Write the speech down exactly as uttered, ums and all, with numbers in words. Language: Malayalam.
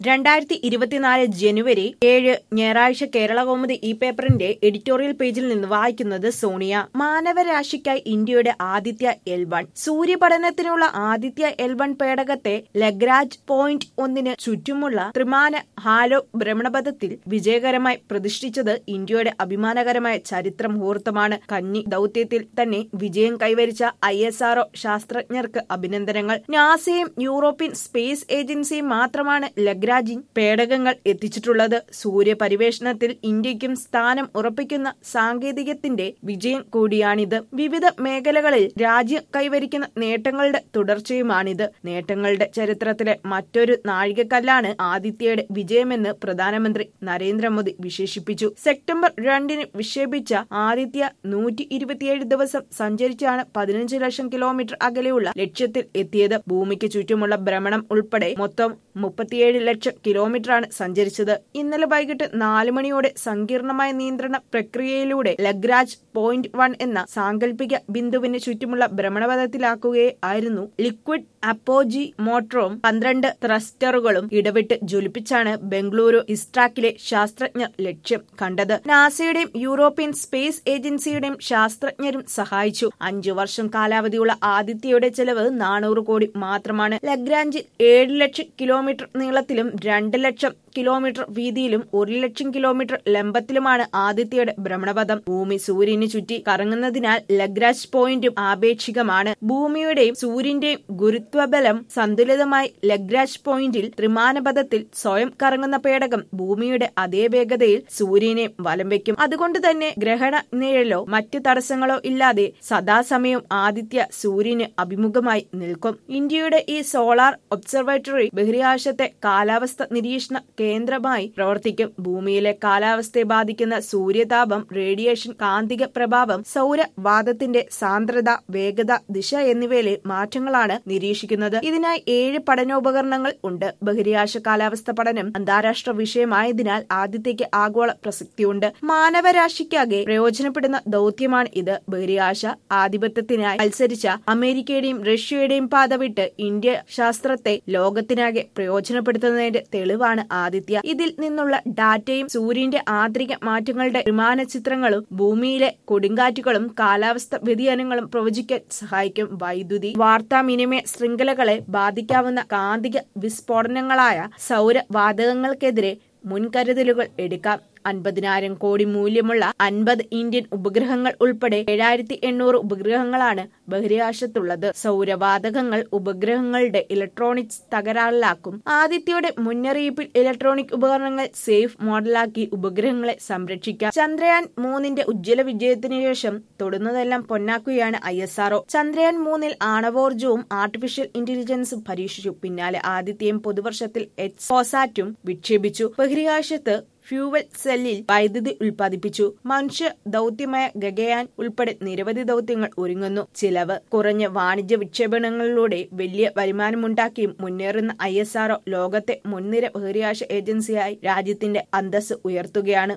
രണ്ടായിരത്തി ഇരുപത്തിനാല് ജനുവരി ഏഴ് ഞായറാഴ്ച കേരളകൗമുദി ഈ പേപ്പറിന്റെ എഡിറ്റോറിയൽ പേജിൽ നിന്ന് വായിക്കുന്നത് സോണിയ. മാനവരാശിക്കായി ഇന്ത്യയുടെ ആദിത്യ എൽ വൺ. സൂര്യപഠനത്തിനുള്ള ആദിത്യ എൽ വൺ പേടകത്തെ ലഗ്രാഞ്ച് പോയിന്റ് ഒന്നിന് ചുറ്റുമുള്ള ത്രിമാന ഹാലോ ഭ്രമണപഥത്തിൽ വിജയകരമായി പ്രതിഷ്ഠിച്ചത് ഇന്ത്യയുടെ അഭിമാനകരമായ ചരിത്ര മുഹൂർത്തമാണ്. കന്നി ദൌത്യത്തിൽ തന്നെ വിജയം കൈവരിച്ച ഐ എസ് ആർഒ ശാസ്ത്രജ്ഞർക്ക് അഭിനന്ദനങ്ങൾ. നാസയും യൂറോപ്യൻ സ്പേസ് ഏജൻസിയും മാത്രമാണ് ലഗ്രാഞ്ച് പേടകങ്ങൾ എത്തിച്ചിട്ടുള്ളത്. സൂര്യപരിവേഷണത്തിൽ ഇന്ത്യക്കും സ്ഥാനം ഉറപ്പിക്കുന്ന സാങ്കേതികത്തിന്റെ വിജയം കൂടിയാണിത്. വിവിധ മേഖലകളിൽ രാജ്യം കൈവരിക്കുന്ന നേട്ടങ്ങളുടെ തുടർച്ചയുമാണിത്. നേട്ടങ്ങളുടെ ചരിത്രത്തിലെ മറ്റൊരു നാഴികക്കല്ലാണ് ആദിത്യയുടെ വിജയമെന്ന് പ്രധാനമന്ത്രി നരേന്ദ്രമോദി വിശേഷിപ്പിച്ചു. സെപ്റ്റംബർ രണ്ടിന് വിക്ഷേപിച്ച ആദിത്യ നൂറ്റി ഇരുപത്തിയേഴ് ദിവസം സഞ്ചരിച്ചാണ് പതിനഞ്ച് ലക്ഷം കിലോമീറ്റർ അകലെയുള്ള ലക്ഷ്യത്തിൽ എത്തിയത്. ഭൂമിക്ക് ചുറ്റുമുള്ള ഭ്രമണം ഉൾപ്പെടെ മൊത്തം മുപ്പത്തിയേഴ് ലക്ഷം കിലോമീറ്ററാണ് സഞ്ചരിച്ചത്. ഇന്നലെ വൈകിട്ട് നാല് മണിയോടെ സങ്കീർണമായ നിയന്ത്രണ പ്രക്രിയയിലൂടെ ലഗ്രാഞ്ച് പോയിന്റ് വൺ എന്ന സാങ്കല്പിക ബിന്ദുവിന് ചുറ്റുമുള്ള ഭ്രമണപഥത്തിലാക്കുകയായിരുന്നു. ലിക്വിഡ് അപ്പോജി മോട്ടറും പന്ത്രണ്ട് ത്രസ്റ്ററുകളും ഇടവിട്ട് ജ്വലിപ്പിച്ചാണ് ബംഗളൂരു ഇസ്ട്രാക്കിലെ ശാസ്ത്രജ്ഞർ ലക്ഷ്യം കണ്ടത്. നാസയുടെയും യൂറോപ്യൻ സ്പേസ് ഏജൻസിയുടെയും ശാസ്ത്രജ്ഞരും സഹായിച്ചു. അഞ്ചു വർഷം കാലാവധിയുള്ള ആദിത്യയുടെ ചെലവ് നാനൂറ് കോടി മാത്രമാണ്. ലഗ്രാഞ്ചിൽ ഏഴ് ലക്ഷം കിലോമീറ്റർ നീളത്തിലും രണ്ട് ലക്ഷം കിലോമീറ്റർ വീതിയിലും ഒരു ലക്ഷം കിലോമീറ്റർ ലംബത്തിലുമാണ് ആദിത്യയുടെ ഭ്രമണപഥം. ഭൂമി സൂര്യന് ചുറ്റി കറങ്ങുന്നതിനാൽ ലഗ്രാഞ്ച് പോയിന്റും ആപേക്ഷികമാണ്. ഭൂമിയുടെയും സൂര്യന്റെയും ഗുരുത്വബലം സന്തുലിതമായി ലഗ്രാഞ്ച് പോയിന്റിൽ ത്രിമാനപഥത്തിൽ സ്വയം കറങ്ങുന്ന പേടകം ഭൂമിയുടെ അതേ വേഗതയിൽ സൂര്യനെ വലം വയ്ക്കും. അതുകൊണ്ട് തന്നെ ഗ്രഹണ നിഴലോ മറ്റ് തടസ്സങ്ങളോ ഇല്ലാതെ സദാസമയം ആദിത്യ സൂര്യന് അഭിമുഖമായി നിൽക്കും. ഇന്ത്യയുടെ ഈ സോളാർ ഒബ്സർവേറ്ററി ബഹിരാകാശത്തെ കാലാവസ്ഥ നിരീക്ഷണ കേന്ദ്രമായി പ്രവർത്തിക്കും. ഭൂമിയിലെ കാലാവസ്ഥയെ ബാധിക്കുന്ന സൂര്യതാപം, റേഡിയേഷൻ, കാന്തിക പ്രഭാവം, സൗരവാതത്തിന്റെ സാന്ദ്രത, വേഗത, ദിശ എന്നിവയിലെ മാറ്റങ്ങളാണ് നിരീക്ഷിക്കുന്നത്. ഇതിനായി ഏഴ് പഠനോപകരണങ്ങൾ ഉണ്ട്. ബഹിരാകാശ കാലാവസ്ഥ പഠനം അന്താരാഷ്ട്ര വിഷയമായതിനാൽ ആദിത്യയ്ക്ക് ആഗോള പ്രസക്തിയുണ്ട്. മാനവരാശിക്കാകെ പ്രയോജനപ്പെടുന്ന ദൌത്യമാണ് ഇത്. ബഹിരാകാശ ആധിപത്യത്തിനായി മത്സരിച്ച അമേരിക്കയുടെയും റഷ്യയുടെയും പാത വിട്ട് ഇന്ത്യ ശാസ്ത്രത്തെ ലോകത്തിനാകെ പ്രയോജനപ്പെടുത്തുന്നതിന്റെ തെളിവാണ് ആദിത്യ. ഇതിൽ നിന്നുള്ള ഡാറ്റയും സൂര്യന്റെ ആന്തരിക മാറ്റങ്ങളുടെ വിമാന ചിത്രങ്ങളും ഭൂമിയിലെ കൊടുങ്കാറ്റുകളും കാലാവസ്ഥ വ്യതിയാനങ്ങളും പ്രവചിക്കാൻ സഹായിക്കും. വൈദ്യുതി വാർത്താവിനിമയ ശൃംഖലകളെ ബാധിക്കാവുന്ന കാന്തിക വിസ്ഫോടനങ്ങളായ സൗരവാതകങ്ങൾക്കെതിരെ മുൻകരുതലുകൾ എടുക്കാം. അൻപതിനായിരം കോടി മൂല്യമുള്ള അൻപത് ഇന്ത്യൻ ഉപഗ്രഹങ്ങൾ ഉൾപ്പെടെ ഏഴായിരത്തി എണ്ണൂറ് ഉപഗ്രഹങ്ങളാണ് ബഹിരാകാശത്തുള്ളത്. സൗരവാതകങ്ങൾ ഉപഗ്രഹങ്ങളുടെ ഇലക്ട്രോണിക്സ് തകരാറിലാക്കും. ആദിത്യയുടെ മുന്നറിയിപ്പിൽ ഇലക്ട്രോണിക് ഉപകരണങ്ങൾ സേഫ് മോഡലാക്കി ഉപഗ്രഹങ്ങളെ സംരക്ഷിക്കാം. ചന്ദ്രയാൻ മൂന്നിന്റെ ഉജ്ജ്വല വിജയത്തിനു ശേഷം തൊടുന്നതെല്ലാം പൊന്നാക്കുകയാണ് ഐ എസ് ആർഒ. ചന്ദ്രയാൻ മൂന്നിൽ ആണവോർജവും ആർട്ടിഫിഷ്യൽ ഇന്റലിജൻസും പരീക്ഷിച്ചു. പിന്നാലെ ആദിത്യയും പൊതുവർഷത്തിൽ എക്സ്പോസാറ്റും വിക്ഷേപിച്ചു. ബഹിരാകാശത്ത് ഫ്യൂവൽ സെല്ലിൽ വൈദ്യുതി ഉൽപ്പാദിപ്പിച്ചു. മനുഷ്യ ദൌത്യമായ ഗഗയാൻ ഉൾപ്പെടെ നിരവധി ദൌത്യങ്ങൾ ഒരുങ്ങുന്നു. ചിലവ് കുറഞ്ഞ വാണിജ്യ വിക്ഷേപണങ്ങളിലൂടെ വലിയ വരുമാനമുണ്ടാക്കിയും മുന്നേറുന്ന ഐ എസ് ആർഒ ലോകത്തെ മുൻനിര ബഹിരാകാശ ഏജൻസിയായി രാജ്യത്തിന്റെ അന്തസ്സ് ഉയർത്തുകയാണ്.